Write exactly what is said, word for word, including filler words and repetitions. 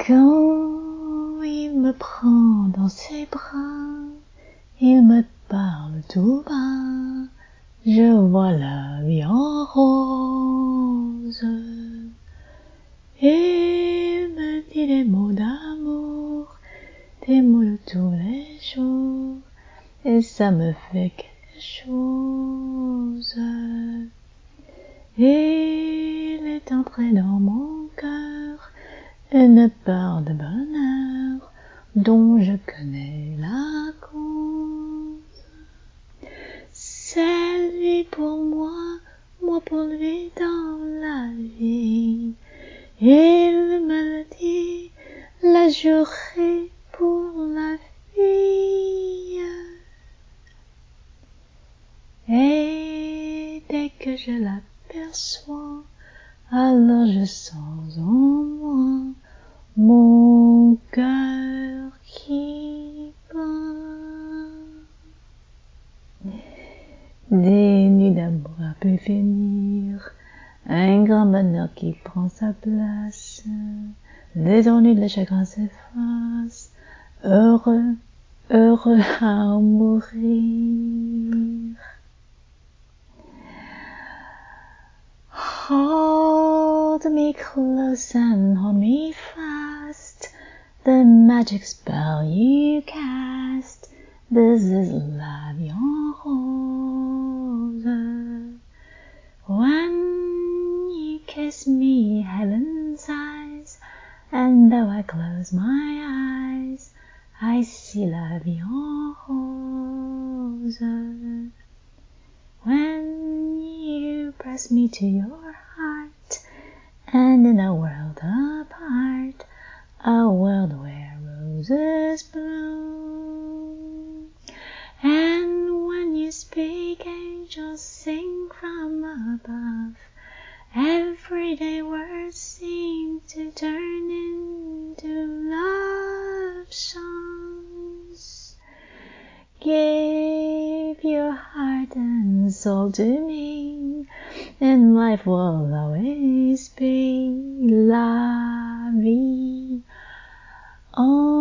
Quand il me prend dans ses bras, il me parle tout bas, je vois la vie en rose. Il me dit des mots d'amour, des mots de tous les jours, et ça me fait quelque chose. Il est entré dans mon cœur une part de bonheur dont je connais la cause. C'est lui pour moi, moi pour lui dans la vie. Il me le dit, la juré pour la vie. Et dès que je l'aperçois, alors je sens en moi mon cœur qui bat. Des nuits d'amour à pu finir, un grand bonheur qui prend sa place, les ennuis de chagrin s'effacent, heureux, heureux à en mourir. Hold me close and hold me fast, the magic spell you cast, this is la vie en rose. When you kiss me, heaven sighs, and though I close my eyes, I see la vie en rose. When you press me to your heart, and in a world apart, a world where roses bloom, and when you speak, angels sing from above, everyday words seem to turn into love songs. Give your heart and soul to me, and life will always be la vie en